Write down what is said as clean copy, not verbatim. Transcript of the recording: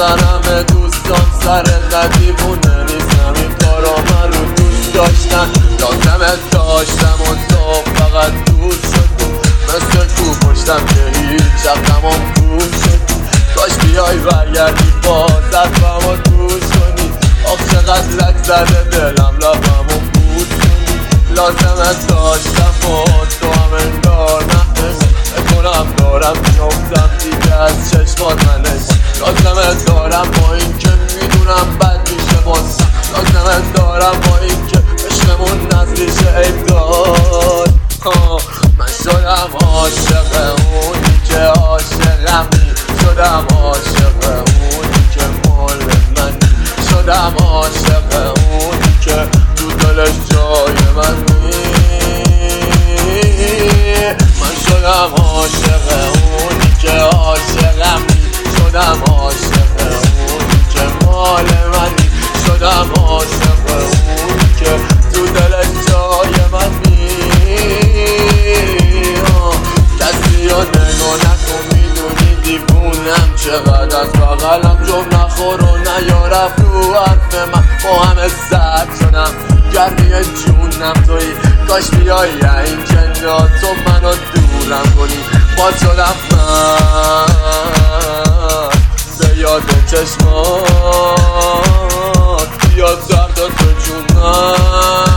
نظرم دوستان سر دیوونه نیستم، این کارا من رو دوست داشتن لازمت داشتم و تو فقط دور شدی مثل تو پشتم که هیچ تمام پول شدی. کاش بیای برگردی بازت با دوش کنی، آخ چقدر لک زده دلم لبمو بود کنی. لازمت داشتم و تو هم انگار نکنم دارم میافتم دیگه از چشمات منش. لازمت دارم با این که میدونم بد میشه بازم، لازمت دارم با این که عشقمون نزدیشه ایداد. من شدم عاشق اونی که عاشقمی، شدم عاشق اونی که مال منی، شدم عاشق اونی که تو دلش جای منی. من شدم عاشق اونی که عاشقمی، شدم عاشق اونی که مال منی، شدم عاشق اونی که تو دلش جای منی. کسی رو نگاه نکن میدونی دیوونم، چقدر از بغلم جب نخور و نیارف رو حرف من. با همه سرد شدم گرمی جونم توی، کاش بیایی این جنات تو منو دورم کنی. باز شدم من به یاد چشمات، بیاد درد تو جونم.